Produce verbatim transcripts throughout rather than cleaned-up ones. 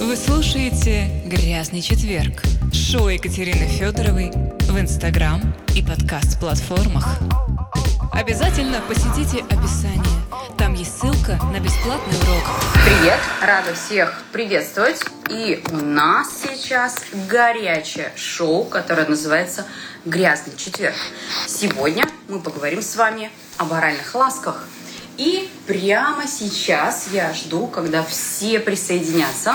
Вы слушаете «Грязный четверг» — шоу Екатерины Федоровой в Инстаграм и подкаст-платформах. Обязательно посетите описание. Там есть ссылка на бесплатный урок. Привет! Рада всех приветствовать. И у нас сейчас горячее шоу, которое называется «Грязный четверг». Сегодня мы поговорим с вами об оральных ласках. И прямо сейчас я жду, когда все присоединятся.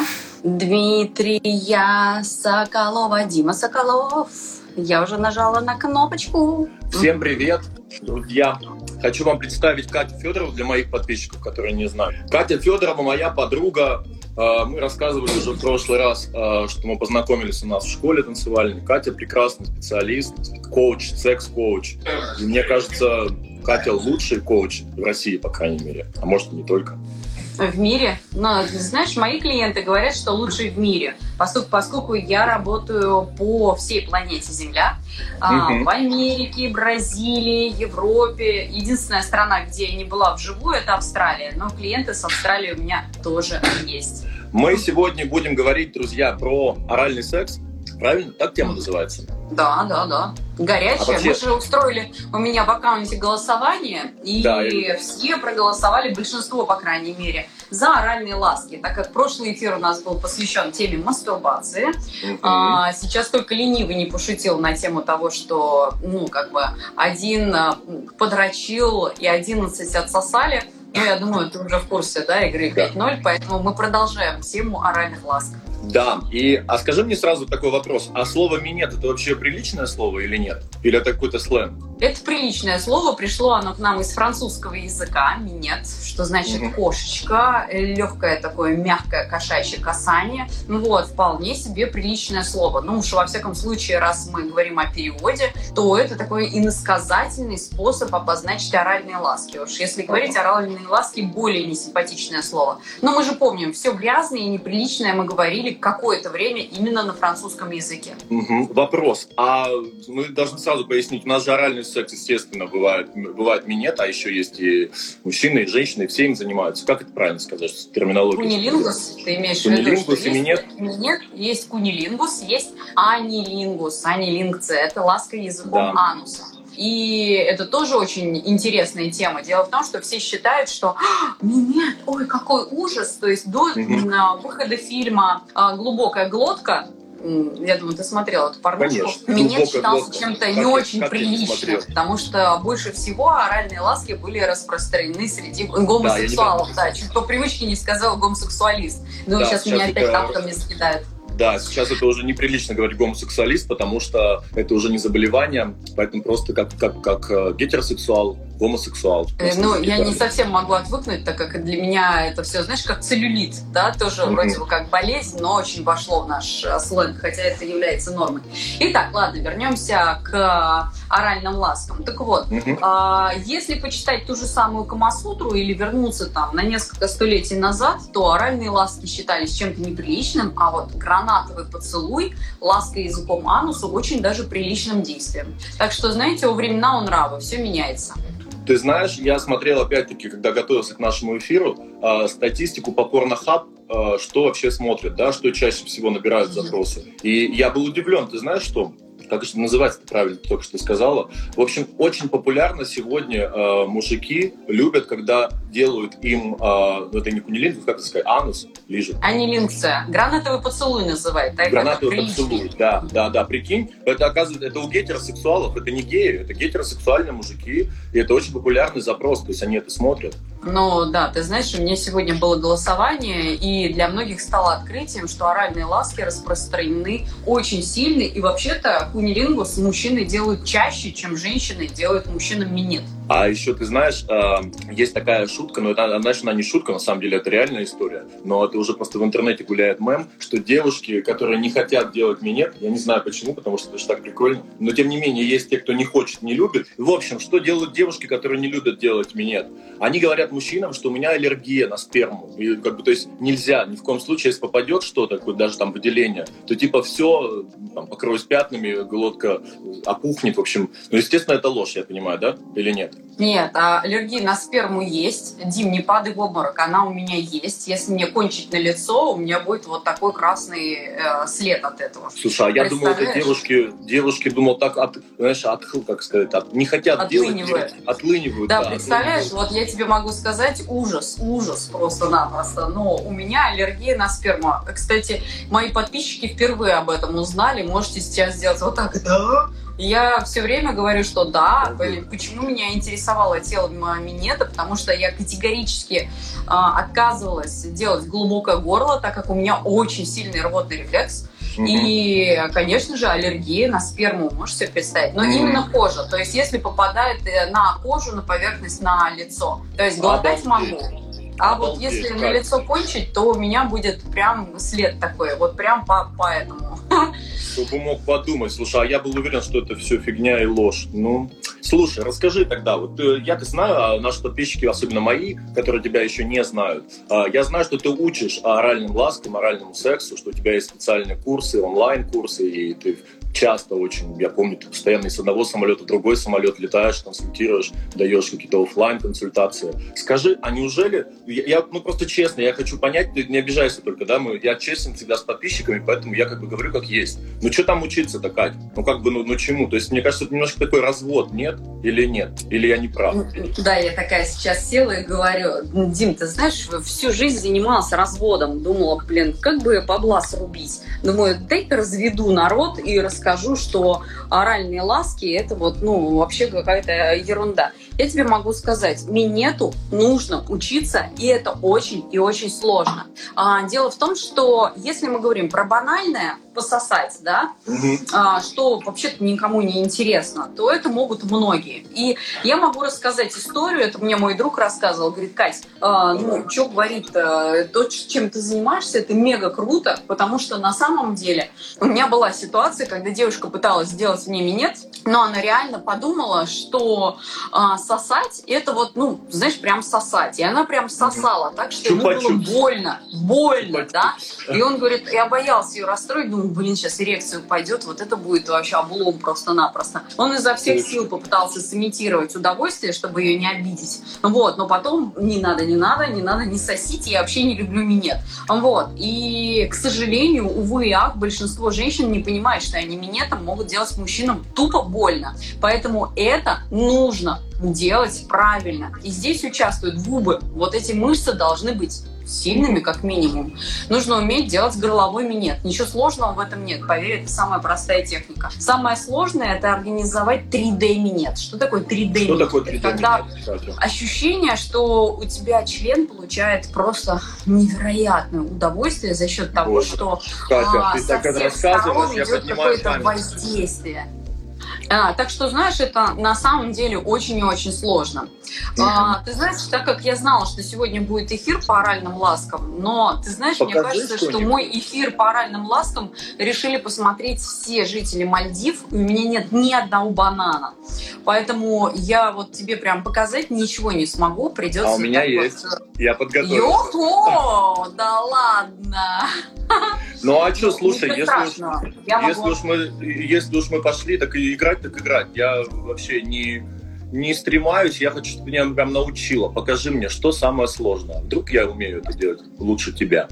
Дмитрия Соколова, Дима Соколов. Я уже нажала на кнопочку. Всем привет, друзья! Хочу вам представить Катю Федорову для моих подписчиков, которые не знают. Катя Федорова моя подруга. Мы рассказывали уже в прошлый раз, что мы познакомились у нас в школе танцевальной. Катя прекрасный специалист, коуч, секс-коуч. И мне кажется, Катя лучший коуч в России, по крайней мере. А может, и не только. В мире? Но, знаешь, мои клиенты говорят, что лучший в мире, поскольку, поскольку я работаю по всей планете Земля, mm-hmm. в Америке, Бразилии, Европе. Единственная страна, где я не была вживую, это Австралия. Но клиенты с Австралии у меня тоже есть. Мы сегодня будем говорить, друзья, про оральный секс. Правильно? Так тема называется? Да, да, да. Горячая. А вообще... Мы же устроили у меня в аккаунте голосование, и да, и... все проголосовали, большинство, по крайней мере, за оральные ласки. Так как прошлый эфир у нас был посвящен теме мастурбации, uh-huh. а, сейчас только ленивый не пошутил на тему того, что, ну, как бы, один подрочил и одиннадцать отсосали. Ну, я думаю, ты уже в курсе, да, игры пять ноль, поэтому мы продолжаем тему оральных ласк. Да, и, а скажи мне сразу такой вопрос, а слово «минет» — это вообще приличное слово или нет? Или это какой-то сленг? Это приличное слово, пришло оно к нам из французского языка, «минет», что значит mm-hmm. кошечка, легкое такое мягкое кошачье касание, вот, вполне себе приличное слово. Ну уж во всяком случае, раз мы говорим о переводе, то это такой иносказательный способ обозначить оральные ласки. Уж если говорить оральные ласки, более несимпатичное слово. Но мы же помним, все грязное и неприличное мы говорили какое-то время именно на французском языке. Угу. Вопрос. А мы должны сразу пояснить, у нас же оральный секс, естественно, бывает, бывает минет, а еще есть и мужчины, и женщины, и все им занимаются. Как это правильно сказать, терминология? Кунилингус, ты имеешь в виду, что есть минет? Минет, есть кунилингус, есть анилингус. Анилингция – это ласка языком да. ануса. И это тоже очень интересная тема. Дело в том, что все считают, что минет, ой, какой ужас. То есть до mm-hmm. выхода фильма «Глубокая глотка», я думаю, ты смотрел эту порнушку, минет считался глотка. чем-то как не я, очень приличным, потому что больше всего оральные ласки были распространены среди гомосексуалов. Да, да, чуть по привычке не сказала гомосексуалист. Но да, сейчас, сейчас меня опять тапками закидают. Да, сейчас это уже неприлично говорить гомосексуалист, потому что это уже не заболевание, поэтому просто как, как, как гетеросексуал, гомосексуал. Ну, я не совсем могу отвыкнуть, так как для меня это все, знаешь, как целлюлит, да, тоже mm-hmm. вроде бы как болезнь, но очень вошло в наш сленг, хотя это является нормой. Итак, ладно, вернемся к оральным ласкам. Так вот, mm-hmm. а, если почитать ту же самую Камасутру или вернуться там на несколько столетий назад, то оральные ласки считались чем-то неприличным, а вот гранатовый поцелуй, ласка языком ануса очень даже приличным действием. Так что, знаете, во времена у нрава все меняется. Ты знаешь, я смотрел, опять-таки, когда готовился к нашему эфиру, э, статистику по Pornhub, э, что вообще смотрят, да, что чаще всего набирают запросы. И я был удивлен, ты знаешь, что? Как это называется, ты правильно только что сказала. В общем, очень популярно сегодня э, мужики любят, когда делают им, э, это не кунилингус, как это сказать, анус лижут. Анилингция. Гранатовый поцелуй называют. Так, Гранатовый поцелуй, да, да, да, прикинь. Это, оказывается, это у гетеросексуалов, это не геи, это гетеросексуальные мужики, и это очень популярный запрос, то есть они это смотрят. Ну да, ты знаешь, у меня сегодня было голосование, и для многих стало открытием, что оральные ласки распространены очень сильно, и вообще-то кунилингус мужчины делают чаще, чем женщины делают мужчинам минет. А еще, ты знаешь, есть такая шутка, но это, знаешь, она не шутка, на самом деле это реальная история, но это уже просто в интернете гуляет мем, что девушки, которые не хотят делать минет, я не знаю почему, потому что это же так прикольно, но тем не менее есть те, кто не хочет, не любит. В общем, что делают девушки, которые не любят делать минет? Они говорят мужчинам, что у меня аллергия на сперму, и как бы, то есть нельзя, ни в коем случае, если попадет что-то, даже там выделение, то типа все, там, покроюсь пятнами, глотка опухнет, в общем. Ну, естественно, это ложь, я понимаю, да? Или нет? Нет, а аллергия на сперму есть. Дим, не падай в обморок, она у меня есть. Если мне кончить на лицо, у меня будет вот такой красный э, след от этого. Слушай, а я думал, это девушки, девушки, думал, так, от, знаешь, от, как сказать, от, не хотят отлынивают. делать, отлынивают. Да, да, представляешь, отлынивают. Вот я тебе могу сказать, ужас, ужас просто-напросто. Но у меня аллергия на сперму. Кстати, мои подписчики впервые об этом узнали. Можете сейчас сделать вот так, да? Я все время говорю, что да, почему меня интересовало тело минета, потому что я категорически э, отказывалась делать глубокое горло, так как у меня очень сильный рвотный рефлекс. Mm-hmm. И, конечно же, аллергия на сперму, можете себе представить. Но mm-hmm. именно кожа, то есть если попадает на кожу, на поверхность, на лицо. То есть глотать могу. А Обалдеть, вот если как? на лицо кончить, то у меня будет прям след такой, вот прям по, по этому. Чтобы мог подумать. Слушай, а я был уверен, что это все фигня и ложь. Ну, слушай, расскажи тогда. Вот я-то знаю, а наши подписчики, особенно мои, которые тебя еще не знают, я знаю, что ты учишь оральным ласкам, оральному сексу, что у тебя есть специальные курсы, онлайн-курсы, и ты часто очень, я помню, ты постоянно из одного самолета в другой самолет летаешь, консультируешь, даешь какие-то офлайн-консультации. Скажи, а неужели, я, ну просто честно, я хочу понять, ты не обижайся только, да, мы, я честен всегда с подписчиками, поэтому я как бы говорю как есть. Ну что там учиться-то, Кать? Ну как бы, ну, ну чему? То есть мне кажется, это немножко такой развод, нет? Или нет? Или я не прав? Да, я такая сейчас села и говорю, Дим, ты знаешь, всю жизнь занималась разводом, думала, блин, как бы бабла срубить. Думаю, дай-ка разведу народ и расскажу, Скажу, что оральные ласки – это вот, ну, вообще какая-то ерунда. Я тебе могу сказать, минету нужно учиться, и это очень и очень сложно. А, дело в том, что если мы говорим про банальное, пососать, да, угу. а, что вообще-то никому не интересно, то это могут многие. И я могу рассказать историю, это мне мой друг рассказывал, говорит, Кать, а, ну, что говорит-то, то, чем ты занимаешься, это мега круто, потому что на самом деле у меня была ситуация, когда девушка пыталась сделать мне минет, но она реально подумала, что а, сосать, это вот, ну, знаешь, прям сосать. И она прям сосала, так что ему было больно, больно, да. И он говорит, я боялся ее расстроить, думаю, блин, сейчас эрекция пойдет, вот это будет вообще облом просто-напросто. Он изо всех сил попытался сымитировать удовольствие, чтобы ее не обидеть. Вот, но потом не надо, не надо, не надо, не сосите, я вообще не люблю минет. Вот, и, к сожалению, увы и ах, большинство женщин не понимает, что они минетом могут делать мужчинам тупо больно. Поэтому это нужно делать правильно. И здесь участвуют губы. Вот эти мышцы должны быть сильными, как минимум. Нужно уметь делать горловой минет. Ничего сложного в этом нет. Поверь, это самая простая техника. Самое сложное – это организовать три дэ минет. Что такое три дэ минет? Что такое три дэ минет? Когда ощущение, что у тебя член получает просто невероятное удовольствие за счет того, Боже. что Катя, а, ты со так всех сторон идет какое-то память. воздействие. А, так что, знаешь, это на самом деле очень и очень сложно. А, ты знаешь, так как я знала, что сегодня будет эфир по оральным ласкам, но ты знаешь, Покажи мне кажется, что мой эфир по оральным ласкам решили посмотреть все жители Мальдив, и у меня нет ни одного банана. Поэтому я вот тебе прям показать ничего не смогу, придется... А у меня есть, вот... я подготовился. Йо-хо! Да ладно! Ну а что, слушай, если уж, если, уж мы, если уж мы пошли, так и играть, так играть. Я вообще не, не стремаюсь, я хочу, чтобы ты меня прям научила. Покажи мне, что самое сложное. Вдруг я умею это делать лучше тебя.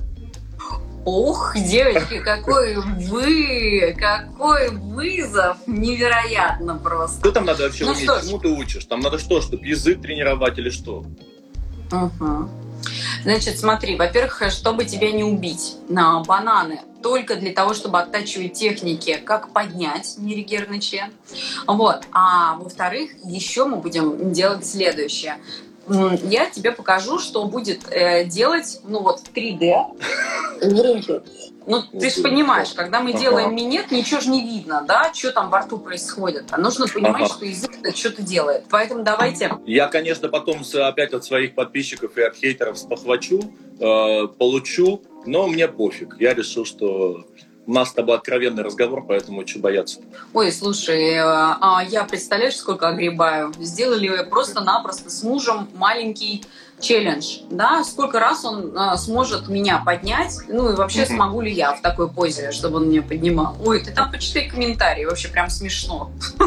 Ох, девочки, какой вы, какой вызов, невероятно просто. Что там надо вообще ну уметь, чему ты учишь? Там надо что, чтобы язык тренировать или что? Угу. Значит, смотри, во-первых, чтобы тебя не убить, на бананы только для того, чтобы оттачивать техники, как поднять неэрегированный член. Вот. А во-вторых, еще мы будем делать следующее. Я тебе покажу, что будет э, делать, ну вот, в три дэ. Ну, ты же понимаешь, когда мы ага. делаем минет, ничего же не видно, да, что там во рту происходит. А нужно понимать, ага. что язык-то что-то делает. Поэтому давайте... Я, конечно, потом опять от своих подписчиков и от хейтеров спохвачу, э, получу, но мне пофиг. Я решил, что у нас с тобой откровенный разговор, поэтому что бояться? Ой, слушай, а я, представляешь, сколько огребаю? Сделали просто-напросто с мужем маленький челлендж, да, сколько раз он а, сможет меня поднять, ну и вообще mm-hmm. смогу ли я в такой позе, чтобы он меня поднимал. Ой, ты там почитай комментарии, вообще прям смешно.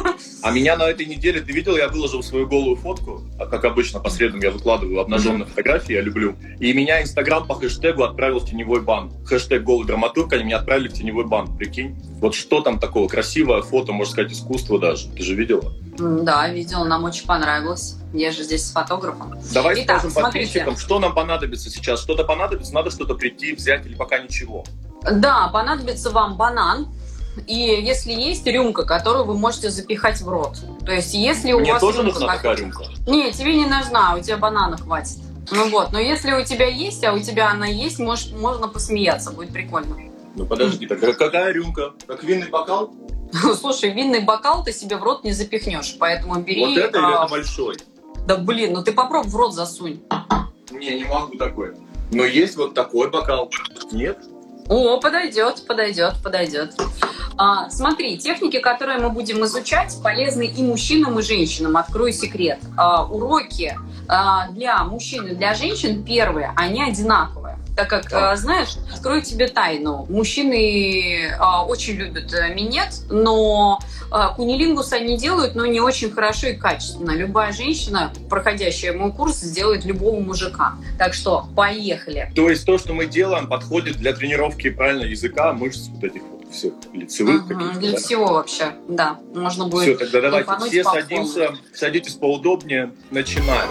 А меня на этой неделе, ты видел, я выложил свою голую фотку, а как обычно по средам я выкладываю обнаженные mm-hmm. фотографии, я люблю. И меня Инстаграм по хэштегу отправил в теневой бан. Хэштег голый драматург, они меня отправили в теневой бан, прикинь. Вот что там такого? Красивое фото, можно сказать, искусство даже. Ты же видела? Да, видела, нам очень понравилось. Я же здесь с фотографом. Давай Итак, скажем подписчикам, что нам понадобится сейчас. Что-то понадобится, надо что-то прийти, взять или пока ничего? Да, понадобится вам банан. И если есть рюмка, которую вы можете запихать в рот. То есть если у Мне вас... Мне тоже нужна как... такая рюмка? Не, тебе не нужна, у тебя банана хватит. Ну вот, но если у тебя есть, а у тебя она есть, может, можно посмеяться, будет прикольно. Ну подожди, так какая рюмка? Как винный бокал? Слушай, винный бокал ты себе в рот не запихнешь, поэтому бери... Вот это а... или это большой? Да блин, ну ты попробуй в рот засунь. Не, не могу такой. Но есть вот такой бокал. Нет? О, подойдет, подойдет, подойдет. А, смотри, техники, которые мы будем изучать, полезны и мужчинам, и женщинам. Открою секрет. А, уроки а, для мужчин и для женщин первые, они одинаковые. Так как, а, знаешь, открою тебе тайну. Мужчины а, очень любят минет, но а, кунилингус они делают, но не очень хорошо и качественно. Любая женщина, проходящая мой курс, сделает любого мужика. Так что поехали. То есть то, что мы делаем, подходит для тренировки правильно языка, мышц вот этих вот всех лицевых угу, каких-то. Для да? всего вообще, да. Можно будет. Все, тогда давайте все по садимся, садитесь поудобнее, начинаем.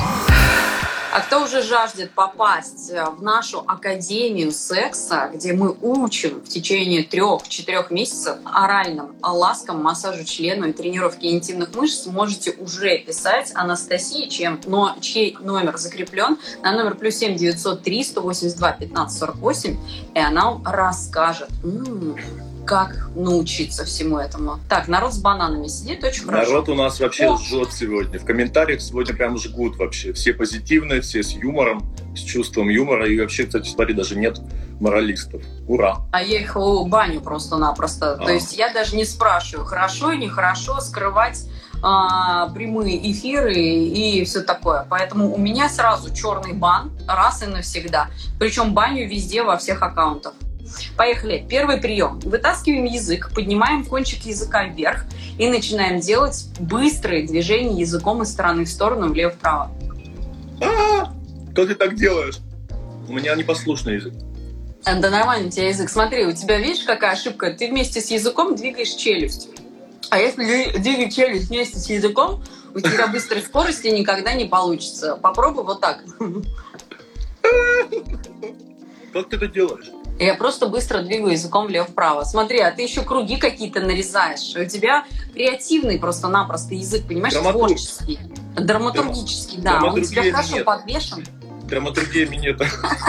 А кто уже жаждет попасть в нашу Академию секса, где мы учим в течение трех-четырех месяцев оральным ласкам, массажу члена и тренировке интимных мышц, можете уже писать Анастасии, чем, но, чей номер закреплен на номер плюс семь девятьсот три сто восемьдесят два пятнадцать сорок восемь, и она вам расскажет, м-м, как научиться всему этому. Так, народ с бананами сидит, очень хорошо. Народ у нас вообще О! жжет сегодня. В комментариях сегодня прям жгут вообще. Все позитивные, все с юмором, с чувством юмора. И вообще, кстати, смотри, даже нет моралистов. Ура! А я их баню просто-напросто. А. То есть я даже не спрашиваю, хорошо, нехорошо скрывать а, прямые эфиры и все такое. Поэтому у меня сразу черный бан раз и навсегда. Причем баню везде, во всех аккаунтах. Поехали. Первый прием. Вытаскиваем язык, поднимаем кончик языка вверх и начинаем делать быстрые движения языком из стороны в сторону, влево-вправо. А-а-а! Как ты так делаешь? У меня непослушный язык. Да нормально у тебя язык. Смотри, у тебя, видишь, какая ошибка? Ты вместе с языком двигаешь челюсть. А если двигать челюсть вместе с языком, у тебя быстрой скорости никогда не получится. Попробуй вот так. Как ты это делаешь? Я просто быстро двигаю языком влево-вправо. Смотри, а ты еще круги какие-то нарезаешь. У тебя креативный просто-напросто язык, понимаешь, Драматург. творческий. Драматургический, да. Он у тебя хорошо минет. подвешен. Драматургия минета.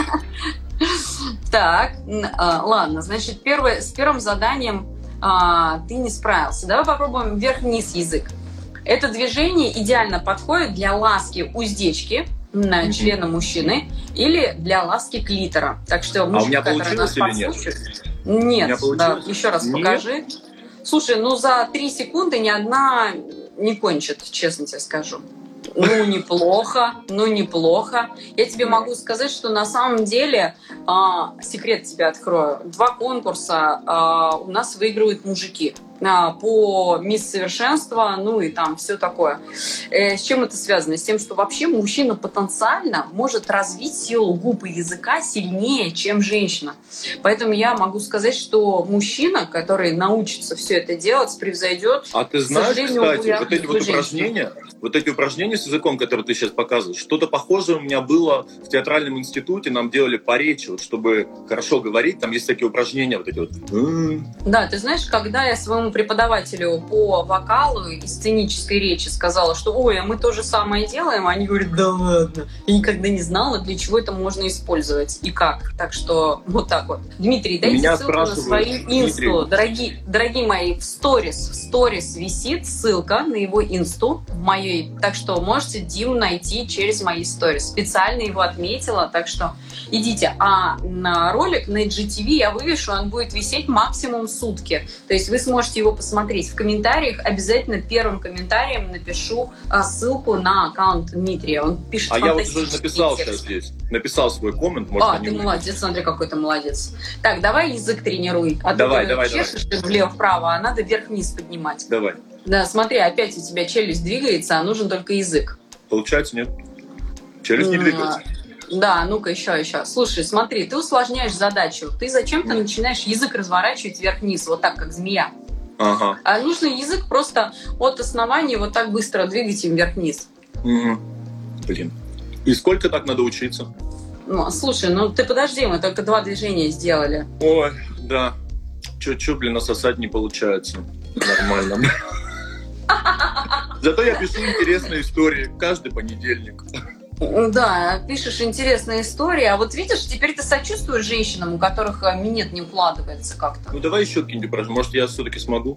Так, ладно, значит, первое, с первым заданием а, ты не справился. Давай попробуем вверх-вниз язык. Это движение идеально подходит для ласки уздечки на члена мужчины или для ласки клитора. Так что мужчины, а у меня которые нас получилось или послушают... Нет? Нет, да, еще раз нет? Покажи. Слушай, ну за три секунды ни одна не кончит, честно тебе скажу. Ну, неплохо, ну, неплохо. Я тебе могу сказать, что на самом деле, а, секрет тебе открою, два конкурса а, у нас выигрывают мужики а, по мисс совершенства, ну и там все такое. Э, с чем это связано? С тем, что вообще мужчина потенциально может развить силу губ и языка сильнее, чем женщина. Поэтому я могу сказать, что мужчина, который научится все это делать, превзойдет. А ты знаешь, кстати, вот эти вот упражнения, вот эти упражнения с языком, которые ты сейчас показываешь, что-то похожее у меня было в театральном институте, нам делали по речи, вот, чтобы хорошо говорить, там есть такие упражнения, вот эти вот. Да, ты знаешь, когда я своему преподавателю по вокалу и сценической речи сказала, что ой, а мы то же самое делаем, они говорят, да ладно. Я никогда не знала, для чего это можно использовать и как. Так что вот так вот. Дмитрий, дайте меня ссылку на свою инсту. Дорогие, дорогие мои, в сторис, в сторис висит ссылка на его инсту в моей. Так что можете Диму найти через мои сторис. Специально его отметила, так что идите. А на ролик на джи ти ви я вывешу, он будет висеть максимум сутки. То есть вы сможете его посмотреть. В комментариях обязательно первым комментарием напишу а, ссылку на аккаунт Дмитрия. Он пишет а фантастические я вот уже написал тексты. сейчас здесь. Написал свой коммент. Может, а, ты увидят. Молодец, смотри, какой ты молодец. Так, давай язык тренируй. А давай, то давай, чешешь давай. влево-вправо, а надо вверх-вниз поднимать. Давай. Да, смотри, опять у тебя челюсть двигается, а нужен только язык. Получается, нет. Челюсть не двигается. Да, ну-ка, еще, еще. Слушай, смотри, ты усложняешь задачу. Ты зачем-то начинаешь язык разворачивать вверх-вниз, вот так, как змея. Ага. А нужно язык просто от основания вот так быстро двигать им вверх-вниз. Угу. Блин. И сколько так надо учиться? Ну, слушай, ну ты подожди, мы только два движения сделали. Ой, да. Чё-чё, блин, насосать не получается. Нормально. Зато я пишу интересные истории каждый понедельник. Да, пишешь интересные истории. А вот видишь, теперь ты сочувствуешь женщинам, у которых минет не укладывается как-то. Ну давай еще какие-нибудь упражнения. Может, я все-таки смогу?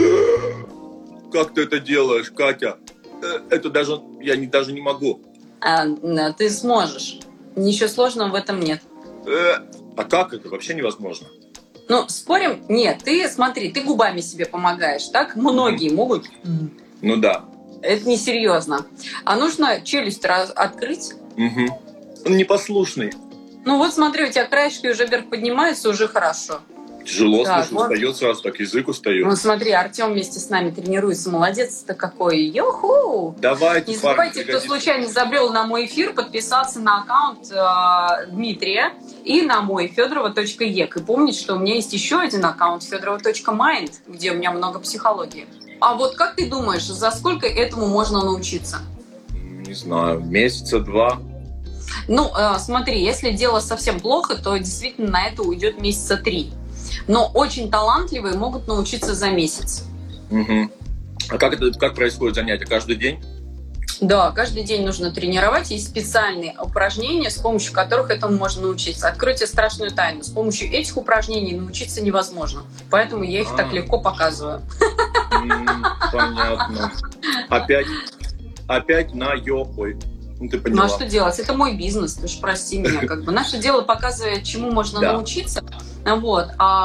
Как ты это делаешь, Катя? Это даже... Я не, даже не могу. А, ты сможешь. Ничего сложного в этом нет. А как это? Вообще невозможно. Ну, спорим? Нет, ты смотри, ты губами себе помогаешь, так? Многие mm-hmm. могут. Ну да. Это несерьезно. А нужно челюсть раз- открыть. Угу. Он непослушный. Ну вот смотри, у тебя краешки уже вверх поднимаются, уже хорошо. Тяжело, так, слушай, вот. Устает сразу, так язык устает. Ну смотри, Артем вместе с нами тренируется, молодец-то какой. Йоху! Давайте, не забывайте, кто случайно забрел на мой эфир, подписаться на аккаунт э, Дмитрия и на мой федорова точка ек. И помнить, что у меня есть еще один аккаунт федорова точка майнд, где у меня много психологии. А вот как ты думаешь, за сколько этому можно научиться? Не знаю, месяца два. Ну, э, смотри, если дело совсем плохо, то действительно на это уйдет месяца три. Но очень талантливые могут научиться за месяц. Угу. А как это как происходит занятие? Каждый день? Да, каждый день нужно тренировать. Есть специальные упражнения, с помощью которых этому можно научиться. Откройте страшную тайну. С помощью этих упражнений научиться невозможно. Поэтому я их А-а-а. так легко показываю. Понятно. Опять, опять на йо-ой. Ну, ты поняла. Ну а что делать? Это мой бизнес, ты уж прости меня. Как бы. Наше дело показывает, чему можно да. научиться. Вот.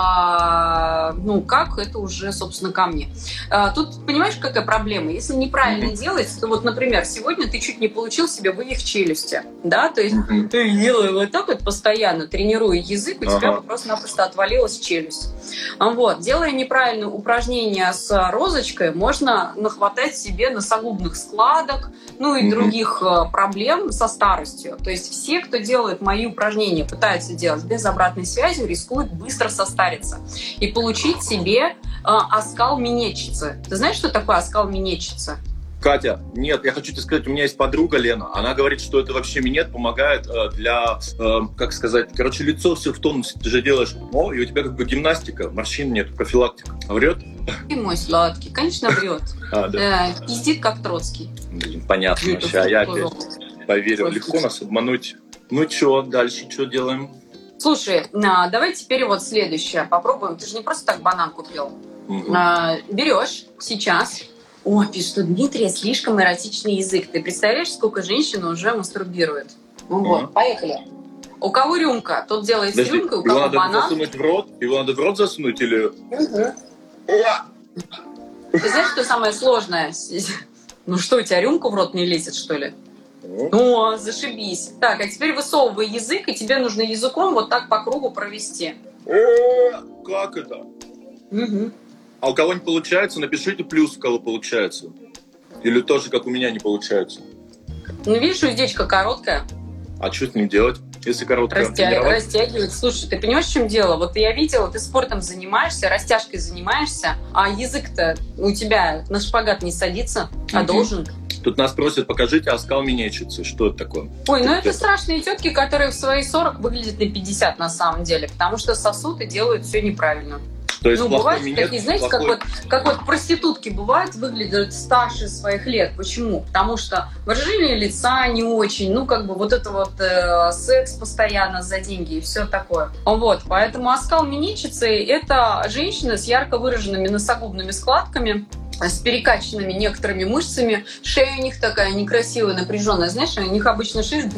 А ну как, это уже, собственно, ко мне. А, тут, понимаешь, какая проблема? Если неправильно mm-hmm. делать, то вот, например, сегодня ты чуть не получил себе вывих челюсти. Да? То есть mm-hmm. ты делаешь вот так вот постоянно, тренируя язык, у uh-huh. тебя просто-напросто отвалилась челюсть. Вот. Делая неправильное упражнение с розочкой, можно нахватать себе носогубных складок, ну и mm-hmm. других проблем со старостью. То есть все, кто делает мои упражнения, пытаются делать без обратной связи, рискуют быстро состариться и получить себе э, оскал минетчицы. Ты знаешь, что такое оскал минетчицы? Катя, нет, я хочу тебе сказать, у меня есть подруга Лена, она говорит, что это вообще минет помогает э, для, э, как сказать, короче, лицо все в тонусе, ты же делаешь, о, и у тебя как бы гимнастика, морщин нет, профилактика. Врет? Ты мой сладкий, конечно, врет. А, да. э, пиздит, как Троцкий. Блин, понятно, сейчас я опять поверил, легко нас обмануть. Ну что, дальше что делаем? Слушай, а, давай теперь вот следующее попробуем. Ты же не просто так банан купил. Угу. А, берешь сейчас. О, пишет, у Дмитрия слишком эротичный язык. Ты представляешь, сколько женщин уже мастурбирует? Ну угу. вот, поехали. У кого рюмка, тот делает с рюмкой, у кого его банан. Его надо засунуть в рот? Его надо в рот засунуть или... Угу. Ты знаешь, что самое сложное? Ну что, у тебя рюмка в рот не лезет, что ли? О, зашибись. Так, а теперь высовывай язык, и тебе нужно языком вот так по кругу провести. О, как это? Угу. А у кого не получается, напишите плюс, у кого получается. Или тоже, как у меня, не получается. Ну, видишь, уздечка короткая. А что с ним делать, если короткая? Растя... Растягивать. Слушай, ты понимаешь, в чем дело? Вот я видела, ты спортом занимаешься, растяжкой занимаешься, а язык-то у тебя на шпагат не садится, а угу. должен. Тут нас просят, покажите оскал минетчицы. Что это такое? Ой, ну это, это страшные тетки, которые в свои сорок выглядят на пятьдесят на самом деле, потому что сосут и делают все неправильно. То есть ну, бывают минет, такие, знаете, плохой... как вот, как вот проститутки бывают, выглядят старше своих лет. Почему? Потому что выражение лица не очень, ну, как бы вот это вот э, секс постоянно за деньги и все такое. Вот, поэтому оскал минетчицы – это женщины с ярко выраженными носогубными складками, с перекачанными некоторыми мышцами. Шея у них такая некрасивая, напряженная. Знаешь, у них обычно шея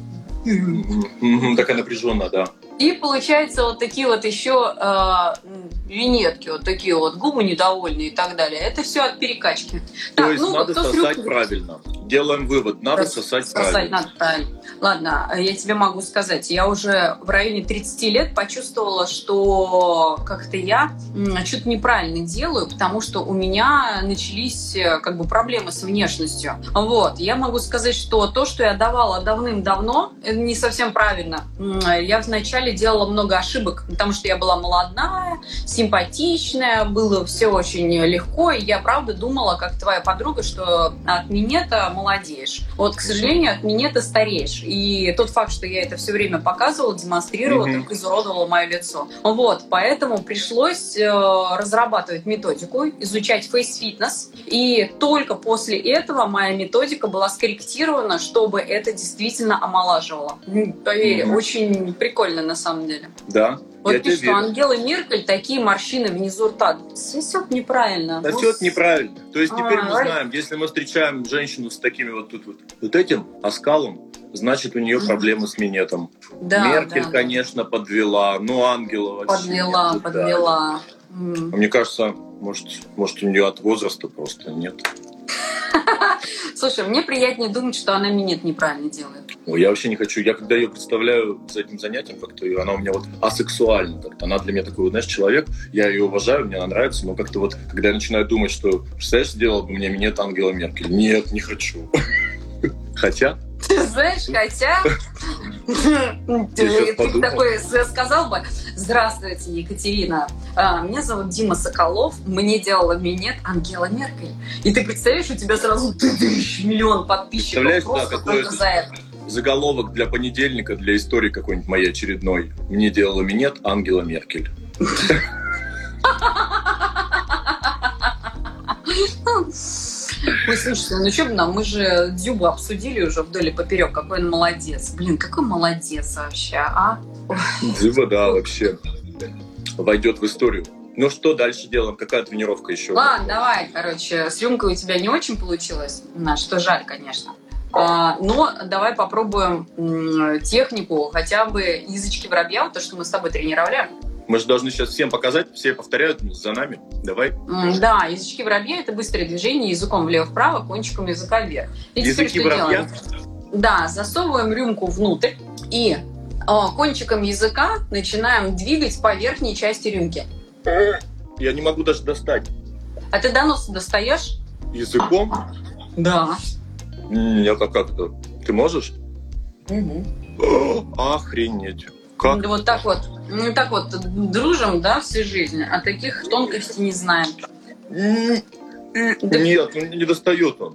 такая напряженная, да. И получается вот такие вот еще э, винетки, вот такие вот губы недовольные и так далее. Это все от перекачки. То так, есть ну, надо сосать рюмку... правильно. делаем вывод. Надо сосать, сосать правильно. Надо правильно. Ладно, я тебе могу сказать, я уже в районе тридцати лет почувствовала, что как-то я что-то неправильно делаю, потому что у меня начались как бы проблемы с внешностью. Вот. Я могу сказать, что то, что я давала давным-давно, не совсем правильно. Я вначале делала много ошибок, потому что я была молодая, симпатичная, было все очень легко, и я правда думала, как твоя подруга, что от минета молодеешь. Вот, к сожалению, от минета стареешь. И тот факт, что я это все время показывала, демонстрировала, mm-hmm. только изуродовала мое лицо. Вот, поэтому пришлось э, разрабатывать методику, изучать фейс-фитнес, и только после этого моя методика была скорректирована, чтобы это действительно омолаживало. Поверь, mm-hmm. очень прикольно на самом деле. Да. Вот ты что, Ангела Меркель, такие морщины внизу рта. Сосет неправильно. Сосет неправильно. То есть теперь а, мы знаем, если мы встречаем женщину с такими вот тут вот, вот этим оскалом, значит, у нее проблемы с минетом. Да, Меркель, да, конечно, да. подвела, но Ангела вообще Подвела, нет, подвела. Да. Мне кажется, может, может, у нее от возраста просто нет. Слушай, мне приятнее думать, что она минет неправильно делает. Ой, я вообще не хочу. Я когда ее представляю за этим занятием, как-то она у меня вот асексуальна как-то. Она для меня такой, знаешь, человек. Я ее уважаю, мне она нравится, но как-то вот, когда я начинаю думать, что, представляешь, сделала бы мне минет Ангела Меркель. Нет, не хочу. Хотя... Ты знаешь, хотя... Ты такой сказал бы: здравствуйте, Екатерина. Меня зовут Дима Соколов. Мне делала минет Ангела Меркель. И ты представляешь, у тебя сразу миллион подписчиков просто только за это. Заголовок для понедельника, для истории какой-нибудь моей очередной. Мне делала минет Ангела Меркель. Ой, слушайте, ну что бы нам, мы же Дзюбу обсудили уже вдоль и поперек, какой он молодец. Блин, какой молодец вообще, а? Дзюба, да, вообще войдет в историю. Ну что дальше делаем? Какая тренировка еще? Ладно, давай, короче, с рюмкой у тебя не очень получилось, на что жаль, конечно. А, но давай попробуем м- технику хотя бы язычки воробья, то, что мы с тобой тренировали. Мы же должны сейчас всем показать, все повторяют за нами. Давай. Да, язычки воробья — это быстрое движение языком влево-вправо, кончиком языка вверх. И языки воробья? Да, засовываем рюмку внутрь и о, кончиком языка начинаем двигать по верхней части рюмки. Я не могу даже достать. А ты до носа достаешь? Языком? Да. Нет, а как это? Ты можешь? Угу. О, охренеть. Как? Вот так вот. Ну, так вот, дружим, да, всю жизнь, а таких тонкостей не знаем. Нет, не достает он.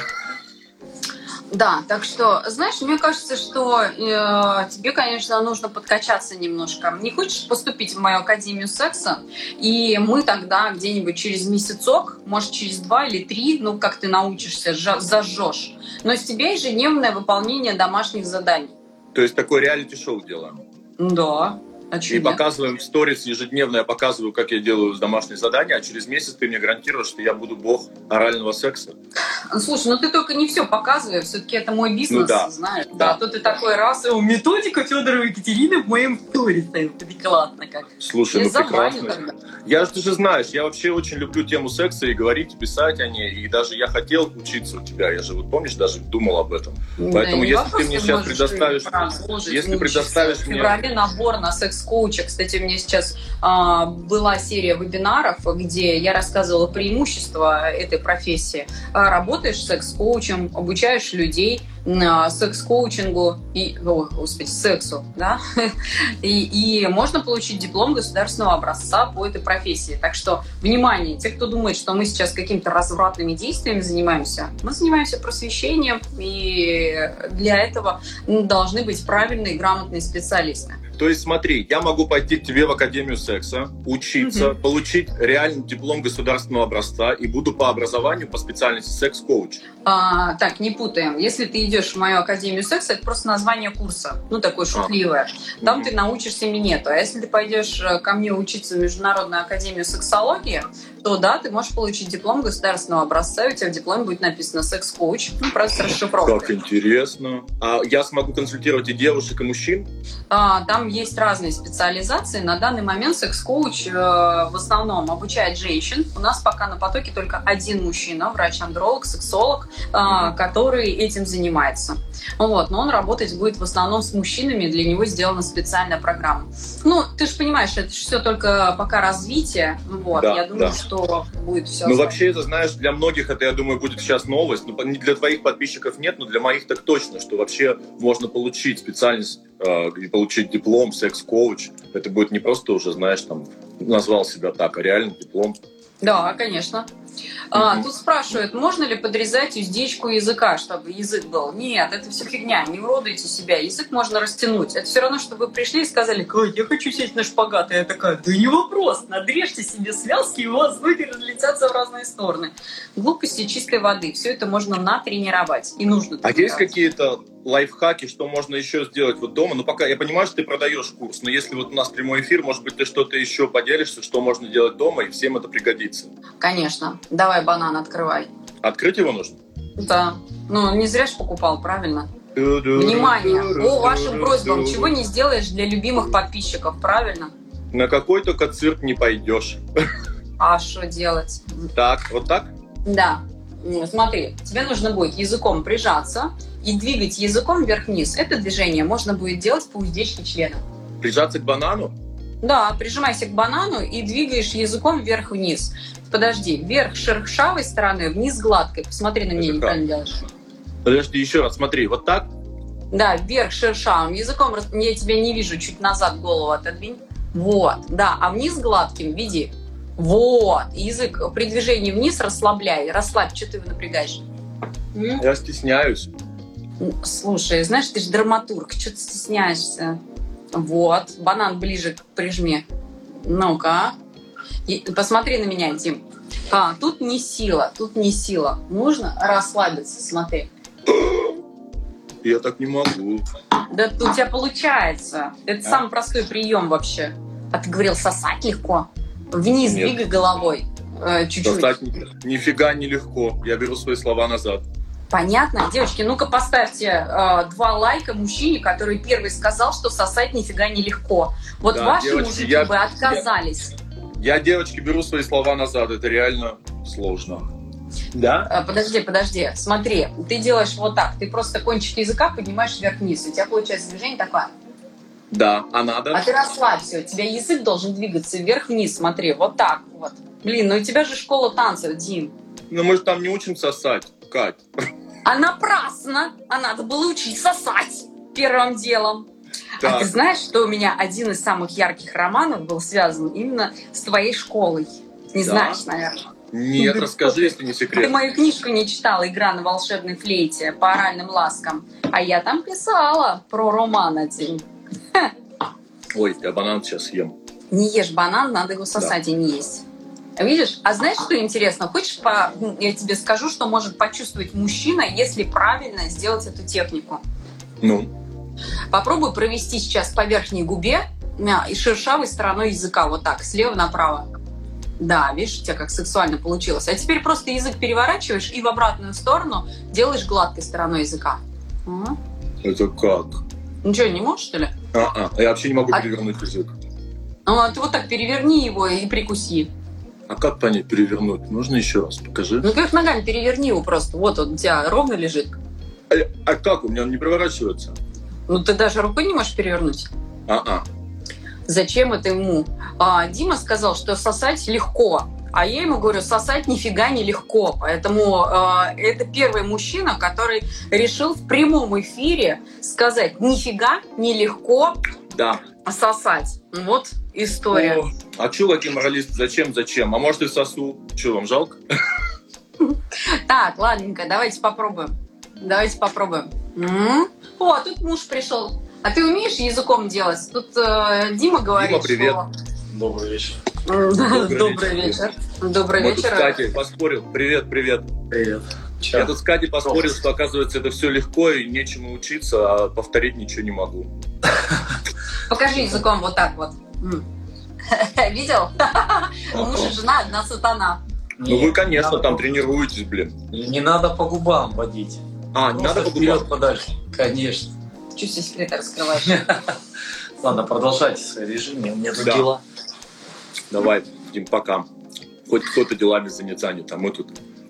Да, так что, знаешь, мне кажется, что э, тебе, конечно, нужно подкачаться немножко. Не хочешь поступить в мою академию секса? И мы тогда где-нибудь через месяцок, может, через два или три, ну, как ты научишься, зажжешь. Но с тебя ежедневное выполнение домашних заданий. То есть такое реалити-шоу делаем? Да. А и показываем в сторис ежедневно, я показываю, как я делаю домашние задания, а через месяц ты мне гарантируешь, что я буду бог орального секса. Слушай, ну ты только не все показывай, все-таки это мой бизнес, ну, да. знаешь. Да. Да, то ты такой раз, методика Федорова Екатерины в моем сторис, это классно как. Слушай, я ну прекрасно. Тогда. Я, ты же знаешь, я вообще очень люблю тему секса и говорить, и писать о ней, и даже я хотел учиться у тебя, я же, вот помнишь, даже думал об этом. Да, поэтому если ты мне сейчас предоставишь, если предоставишь мне... В феврале набор на секс коуча. Кстати, у меня сейчас а, была серия вебинаров, где я рассказывала преимущества этой профессии. А, работаешь секс-коучем, обучаешь людей а, секс-коучингу и, о, господи, сексу, да? и, и можно получить диплом государственного образца по этой профессии. Так что, внимание, те, кто думает, что мы сейчас какими-то развратными действиями занимаемся, мы занимаемся просвещением, и для этого должны быть правильные, грамотные специалисты. То есть смотри, я могу пойти к тебе в Академию секса, учиться, mm-hmm. получить реальный диплом государственного образца и буду по образованию, по специальности секс-коуч. А, так, не путаем. Если ты идешь в мою Академию секса, это просто название курса, ну такое шутливое. А. Там mm-hmm. ты научишься минету. А если ты пойдешь ко мне учиться в Международную Академию сексологии, то да, ты можешь получить диплом государственного образца, и у тебя в дипломе будет написано секс-коуч, ну просто с расшифровкой. Как интересно. А я смогу консультировать и девушек, и мужчин? А, там там есть разные специализации. На данный момент секс-коуч э, в основном обучает женщин. У нас пока на потоке только один мужчина, врач-андролог, сексолог, э, mm-hmm. который этим занимается. Вот. Но он работать будет в основном с мужчинами, для него сделана специальная программа. Ну, ты же понимаешь, это все только пока развитие. Вот. Да, я думаю, да. что будет все. Ну, остальное. Вообще, это, знаешь, для многих это, я думаю, будет сейчас новость. Ну, для твоих подписчиков нет, но для моих так точно, что вообще можно получить специальность э, и получить диплом секс-коуч. Это будет не просто уже, знаешь, там, назвал себя так, а реально диплом. Да, конечно. А, тут спрашивают, можно ли подрезать уздечку языка, чтобы язык был? Нет, это все фигня, не уродуйте себя. Язык можно растянуть. Это все равно, что вы пришли и сказали: Кать, я хочу сесть на шпагат. И я такая: да не вопрос, надрежьте себе связки, и у вас ноги разлетятся в разные стороны. Глупости чистой воды. Все это можно натренировать. И нужно тренировать. А есть какие-то лайфхаки, что можно еще сделать вот дома? Ну, пока я понимаю, что ты продаешь курс, но если вот у нас прямой эфир, может быть, ты что-то еще поделишься, что можно делать дома, и всем это пригодится. Конечно. Давай банан открывай. Открыть его нужно? Да. Ну, не зря ж покупал, правильно? Внимание! По вашим просьбам, чего не сделаешь для любимых подписчиков, правильно? На какой только цирк не пойдешь. А что делать? Так, вот так? Да. Смотри, тебе нужно будет языком прижаться и двигать языком вверх-вниз. Это движение можно будет делать по уздечке члена. Прижаться к банану? Да, прижимайся к банану и двигаешь языком вверх-вниз. Подожди, вверх шершавой стороной, вниз гладкой. Посмотри на меня, неправильно делаешь. Подожди, еще раз, смотри, вот так? Да, вверх шершавым языком, я тебя не вижу, чуть назад голову отодвинь. Вот, да, а вниз гладким, види. Вот, язык при движении вниз расслабляй, расслабь, что ты его напрягаешь? М? Я стесняюсь. Слушай, знаешь, ты же драматург, что ты стесняешься? Вот, банан ближе прижми. Ну-ка. И посмотри на меня, Дим. А, тут не сила, тут не сила. Нужно расслабиться, смотри. Я так не могу. Да у тебя получается. Это а? самый простой прием вообще. А ты говорил, сосать легко. Вниз Нет. двигай головой. Э, чуть-чуть. Сосать нифига не легко. Я беру свои слова назад. Понятно? Девочки, ну-ка поставьте э, два лайка мужчине, который первый сказал, что сосать нифига не легко. Вот да, ваши девочки, мужики я, бы отказались. Я, я, девочки, беру свои слова назад. Это реально сложно. Да? Э, подожди, подожди. Смотри, ты делаешь вот так. Ты просто кончик языка поднимаешь вверх-вниз. У тебя получается движение такое. Да, а надо? А ты расслабься. У тебя язык должен двигаться вверх-вниз. Смотри, вот так вот. Блин, ну у тебя же школа танцев, Дим. Ну мы же там не учим сосать, Кать. А напрасно! А надо было учить сосать первым делом. Так. А ты знаешь, что у меня один из самых ярких романов был связан именно с твоей школой? Не да. знаешь, наверное. Нет, расскажи, если не секрет. Ты мою книжку не читала «Игра на волшебной флейте» по оральным ласкам. А я там писала про роман один. Ой, я банан сейчас съем. Не ешь банан, надо его сосать да. и не есть. Видишь? А знаешь, что интересно? Хочешь, по... я тебе скажу, что может почувствовать мужчина, если правильно сделать эту технику? Ну? Попробуй провести сейчас по верхней губе и шершавой стороной языка. Вот так, слева направо. Да, видишь, у тебя как сексуально получилось. А теперь просто язык переворачиваешь и в обратную сторону делаешь гладкой стороной языка. Угу. Это как? Ну что, не можешь, что ли? А-а, я вообще не могу а... перевернуть язык. Ну, а ты вот так переверни его и прикуси. А как понять перевернуть? Можно еще раз? Покажи. Ну, как ногами переверни его просто. Вот он у тебя ровно лежит. А, а как? У меня он не переворачивается. Ну, ты даже рукой не можешь перевернуть. А-а. Зачем это ему? А, Дима сказал, что сосать легко. А я ему говорю, сосать нифига не легко. Поэтому э, это первый мужчина, который решил в прямом эфире сказать, нифига не легко да. сосать. Вот история. О, а чуваки моралисты, зачем, зачем? А может и сосу? Че, вам жалко? Так, ладненько, давайте попробуем. Давайте попробуем. О, тут муж пришел. А ты умеешь языком делать? Тут э, Дима говорит, Дима, привет. что... Добрый вечер. Добрый, Добрый вечер. Добрый Мы вечер. Тут с Катей поспорил. Привет, привет. Привет. Че? Я тут с Катей поспорил, что, оказывается, это все легко и нечему учиться, а повторить ничего не могу. Покажи языком вот так вот. Видел? Муж и жена одна сатана. Ну вы, конечно, там тренируетесь, блин. Не надо по губам водить. А, не надо по губам? Подальше. Конечно. Ты что все секреты раскрываешь? Ладно, продолжайте свои режимы, у меня тут Да. дела. Давай, Дим, пока. Хоть кто-то делами занят, а мы тут...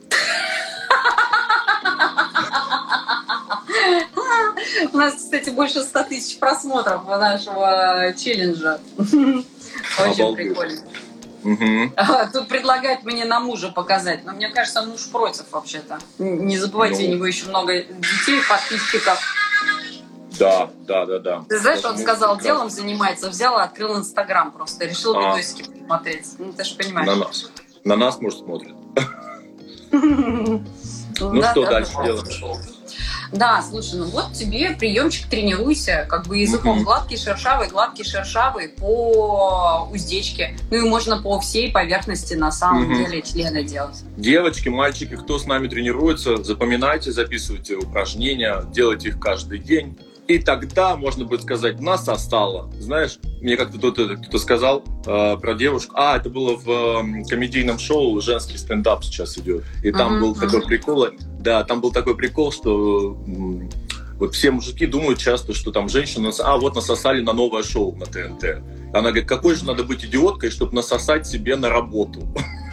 У нас, кстати, больше ста тысяч просмотров нашего челленджа. Очень Обалдеть. прикольно. Угу. А, Тут предлагают мне на мужа показать, но мне кажется, муж против вообще-то. Н- Не забывайте, Ну. у него еще много детей, подписчиков. Да, да, да, да. Ты знаешь, Даже он мы сказал, прекрасно. делом занимается, взял и открыл Инстаграм просто, решил А. видосики посмотреть. Ну, ты же понимаешь. На нас. На нас, может, смотрит. Ну Ну что дальше да. делаем? Да, слушай, ну вот тебе приемчик, тренируйся, как бы языком Мгм. гладкий, шершавый, гладкий, шершавый по уздечке. Ну и можно по всей поверхности на самом Мгм. деле члена делать. Девочки, мальчики, кто с нами тренируется, запоминайте, записывайте упражнения, делайте их каждый день. И тогда, можно будет сказать, насосало. Знаешь, мне как-то тут это кто-то сказал э, про девушку. А, это было в э, комедийном шоу «Женский стендап» сейчас идет. И там Мгм, был мгм. такой прикол. Да, там был такой прикол, что м, вот все мужики думают часто, что там женщины, а вот насосали на новое шоу на ТНТ. Она говорит, какой же надо быть идиоткой, чтобы насосать себе на работу.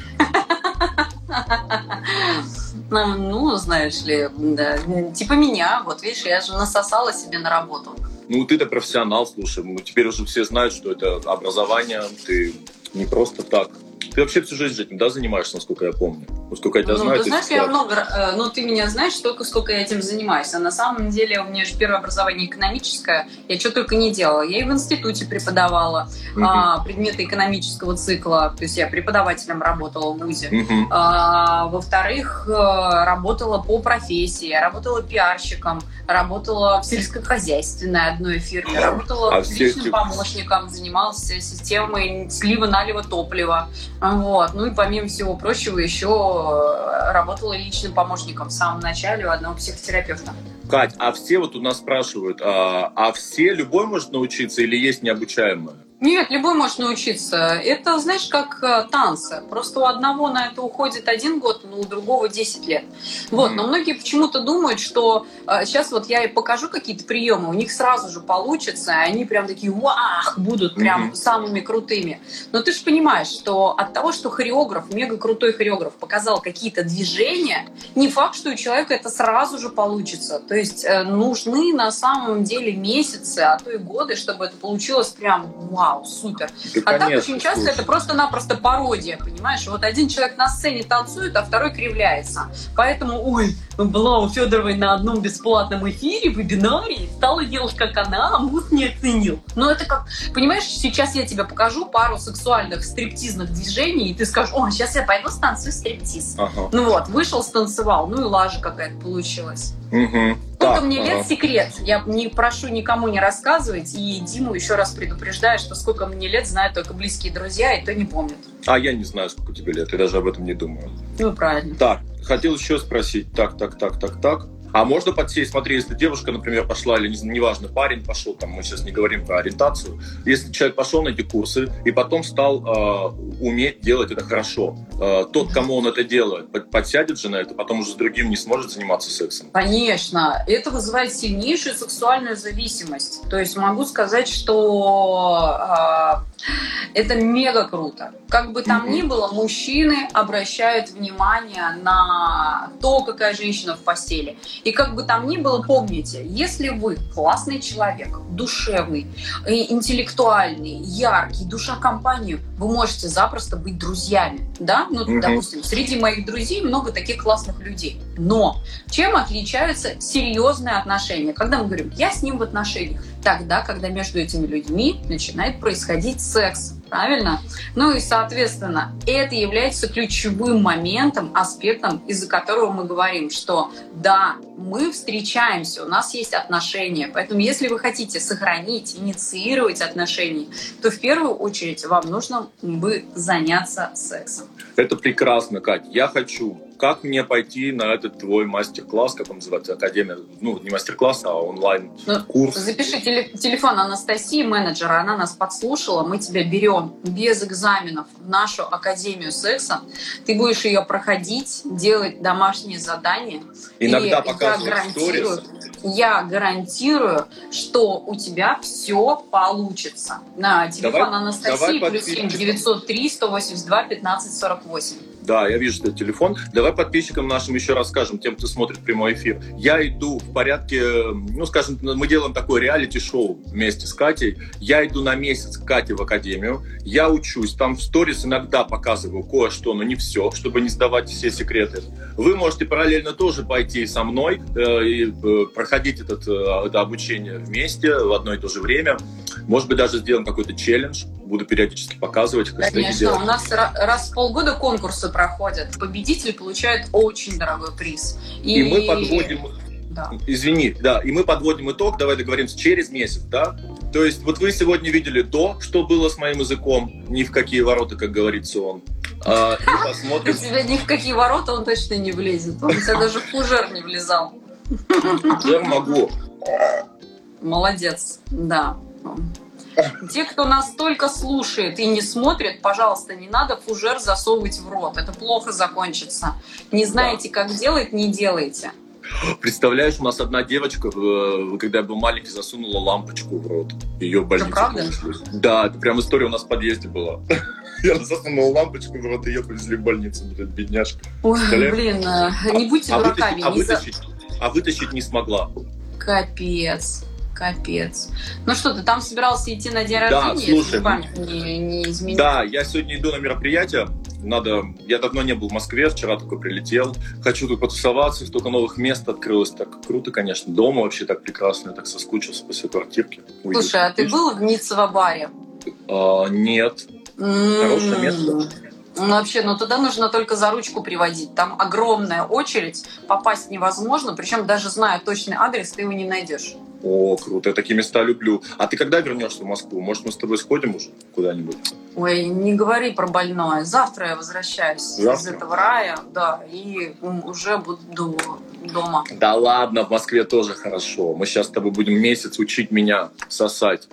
Ну, ну, знаешь ли, да, типа меня, вот видишь, я же насосала себе на работу. Ну, ты-то профессионал, слушай. Ну, теперь уже все знают, что это образование. Ты не просто так. Ты вообще всю жизнь этим, да, занимаешься, насколько я помню? Насколько я тебя Ну, знаю, ты ты знаешь, я всегда- много, э, ну, ты меня знаешь столько, сколько я этим занимаюсь. А на самом деле у меня же первое образование экономическое. Я что только не делала. Я и в институте преподавала Мгм. а, предметы экономического цикла. То есть я преподавателем работала в вузе. Мгм. А, во-вторых, э, работала по профессии. Я работала пиарщиком, работала в сельскохозяйственной одной фирме, работала А в личным сельско- помощником, занималась системой слива-налива топлива. Вот. Ну и помимо всего прочего еще э, работала личным помощником в самом начале у одного психотерапевта. Кать, а все вот у нас спрашивают, а, а все, любой может научиться или есть необучаемое? Нет, любой может научиться. Это, знаешь, как э, танцы. Просто у одного на это уходит один год, но у другого десять лет. Вот. Мгм. Но многие почему-то думают, что э, сейчас вот я и покажу какие-то приемы, у них сразу же получится, и они прям такие вах, будут прям Мгм. самыми крутыми. Но ты же понимаешь, что от того, что хореограф, мега крутой хореограф показал какие-то движения, не факт, что у человека это сразу же получится. То есть э, нужны на самом деле месяцы, а то и годы, чтобы это получилось прям вау. Супер. Да, А так конечно, очень часто слушай. это просто-напросто пародия, понимаешь? Вот один человек на сцене танцует, а второй кривляется. Поэтому, ой, была у Федоровой на одном бесплатном эфире, вебинаре, стала делать как она, а муж не оценил. Ну это как, понимаешь, сейчас я тебе покажу пару сексуальных стриптизных движений, и ты скажешь, о, сейчас я пойду станцую стриптиз. Ага. Ну вот, вышел, станцевал, ну и лажа какая-то получилась. Мгм. Сколько Так, мне ага. лет, секрет. Я не прошу никому не рассказывать. И Диму еще раз предупреждаю, что сколько мне лет, знают только близкие друзья, и то не помнят. А я не знаю, сколько тебе лет, я даже об этом не думаю. Ну, правильно. Так, хотел еще спросить, так, так, так, так, так. А можно подсесть, смотри, если девушка, например, пошла, или, не- неважно, парень пошел, там, мы сейчас не говорим про ориентацию, если человек пошел на эти курсы и потом стал э, уметь делать это хорошо, э, тот, кому он это делает, под- подсядет же на это, потом уже с другим не сможет заниматься сексом. Конечно, это вызывает сильнейшую сексуальную зависимость. То есть могу сказать, что э, это мега круто. Как бы там Мгм. ни было, мужчины обращают внимание на то, какая женщина в постели. И как бы там ни было, помните, если вы классный человек, душевный, и интеллектуальный, яркий, душа компании, вы можете запросто быть друзьями. Да? Ну, Мгм. допустим, среди моих друзей много таких классных людей. Но чем отличаются серьезные отношения? Когда мы говорим, я с ним в отношениях, тогда, когда между этими людьми начинает происходить секс. Правильно? Ну и, соответственно, это является ключевым моментом, аспектом, из-за которого мы говорим, что да, мы встречаемся, у нас есть отношения. Поэтому если вы хотите сохранить, инициировать отношения, то в первую очередь вам нужно бы заняться сексом. Это прекрасно, Кать. Я хочу. Как мне пойти на этот твой мастер-класс, как он называется, академия? Ну, не мастер-класс, а онлайн-курс. Запиши теле- телефон Анастасии, менеджера, она нас подслушала, мы тебя берем без экзаменов в нашу Академию секса, ты будешь ее проходить, делать домашние задания. Иногда и я показывают гарантирую, сторис. я гарантирую, что у тебя все получится. На телефон давай, Анастасии давай плюс семь девятьсот три сто восемьдесят два пятнадцать сорок восемь. Да, я вижу этот телефон. Давай подписчикам нашим еще расскажем, тем, кто смотрит прямой эфир. Я иду в порядке, ну, скажем, мы делаем такое реалити-шоу вместе с Катей. Я иду на месяц к Кате в академию. Я учусь. Там в сторис иногда показываю кое-что, но не все, чтобы не сдавать все секреты. Вы можете параллельно тоже пойти со мной э, и э, проходить этот, э, это обучение вместе в одно и то же время. Может быть, даже сделаем какой-то челлендж. Буду периодически показывать. Конечно, у нас раз в полгода конкурсы проходят. Победитель получает очень дорогой приз. И, и мы подводим... Да. Извини, да, и мы подводим итог, давай договоримся, через месяц, да? То есть вот вы сегодня видели то, что было с моим языком, ни в какие ворота, как говорится он. А, и посмотрим... У тебя ни в какие ворота он точно не влезет. Он у тебя даже в фужер не влезал. Я могу. Молодец, да. Те, кто нас только слушает и не смотрит, пожалуйста, не надо фужер засовывать в рот. Это плохо закончится. Не знаете, да. как делать, не делайте. Представляешь, у нас одна девочка, когда я был маленький, засунула лампочку в рот. Ее в больницу повезли. Да, это прям история у нас в подъезде была. Я засунула лампочку в рот, и ее повезли в больницу, бедняжка. Ой, блин, не будьте дураками. А вытащить, а вытащить не смогла. Капец. Капец. Ну что, ты там собирался идти на день да, рождения? Слушай, память не, не изменилась? Да, я сегодня иду на мероприятие. Надо... Я давно не был в Москве, вчера только прилетел. Хочу тут потусоваться, столько новых мест открылось. Так круто, конечно. Дома вообще так прекрасно. Я так соскучился после квартирки. Слушай, Уйду. а ты был в Ниццево-баре? А, нет. Mm-hmm. Хорошее место. Ну, вообще, ну туда нужно только за ручку приводить. Там огромная очередь, попасть невозможно. Причем даже зная точный адрес, ты его не найдешь. О, круто, я такие места люблю. А ты когда вернешься в Москву? Может, мы с тобой сходим уже куда-нибудь? Ой, не говори про больное. Завтра я возвращаюсь Завтра? из этого рая, да, и уже буду дома. Да ладно, в Москве тоже хорошо. Мы сейчас с тобой будем месяц учить меня сосать.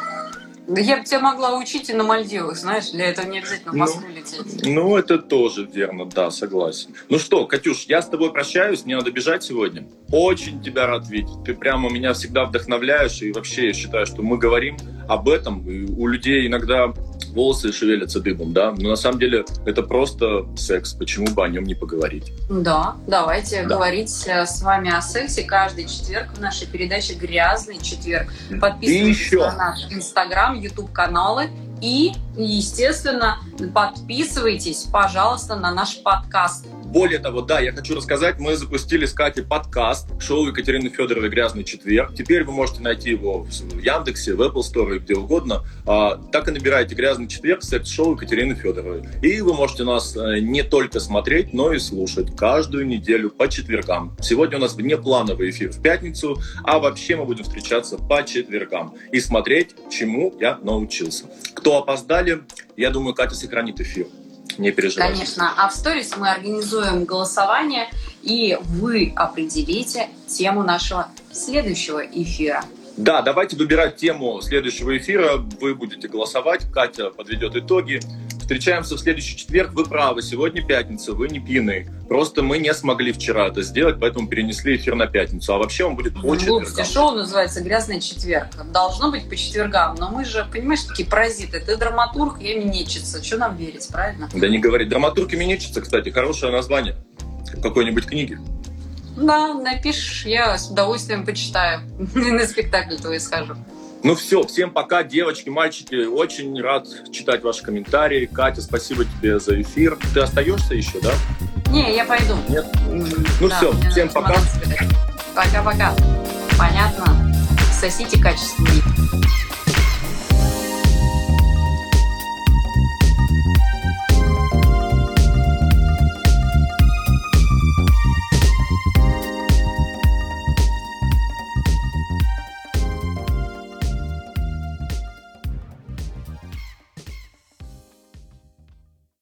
Да я бы тебя могла учить и на Мальдивах, знаешь, для этого не обязательно в Москву ну, лететь. Ну, это тоже верно, да, согласен. Ну что, Катюш, я с тобой прощаюсь, мне надо бежать сегодня. Очень тебя рад видеть, ты прямо меня всегда вдохновляешь, и вообще я считаю, что мы говорим об этом, и у людей иногда волосы шевелятся дыбом, да, но на самом деле это просто секс, почему бы о нем не поговорить? Да, давайте да. говорить с вами о сексе каждый четверг в нашей передаче «Грязный четверг». Подписывайтесь на наш Инстаграм, Ютуб-каналы и, естественно, подписывайтесь, пожалуйста, на наш подкаст. Более того, да, я хочу рассказать, мы запустили с Катей подкаст шоу Екатерины Федоровой «Грязный четверг». Теперь вы можете найти его в Яндексе, в Apple Store и где угодно. А, так и набираете «Грязный четверг», секс-шоу Екатерины Федоровой. И вы можете нас не только смотреть, но и слушать каждую неделю по четвергам. Сегодня у нас внеплановый эфир в пятницу, а вообще мы будем встречаться по четвергам и смотреть, чему я научился. Кто опоздали, я думаю, Катя сохранит эфир. Не переживайте. Конечно. А в сторис мы организуем голосование, и вы определите тему нашего следующего эфира. Да, давайте выбирать тему следующего эфира. Вы будете голосовать, Катя подведет итоги. Встречаемся в следующий четверг. Вы правы, сегодня пятница, вы не пьяны. Просто мы не смогли вчера это сделать, поэтому перенесли эфир на пятницу. А вообще он будет по четвергам. Шоу называется «Грязный четверг». Должно быть по четвергам, но мы же, понимаешь, такие паразиты. Ты драматург, я минетчица. Что нам верить, правильно? Да не говори. Драматург и минетчица, кстати, хорошее название какой-нибудь книги. Да, напишешь, я с удовольствием почитаю. На спектакль твой схожу. Ну все, всем пока, девочки, мальчики. Очень рад читать ваши комментарии. Катя, спасибо тебе за эфир. Ты остаешься еще, да? Не, я пойду. Нет? Ну да, все, всем пока. Пока-пока. Понятно. Сосите качественнее.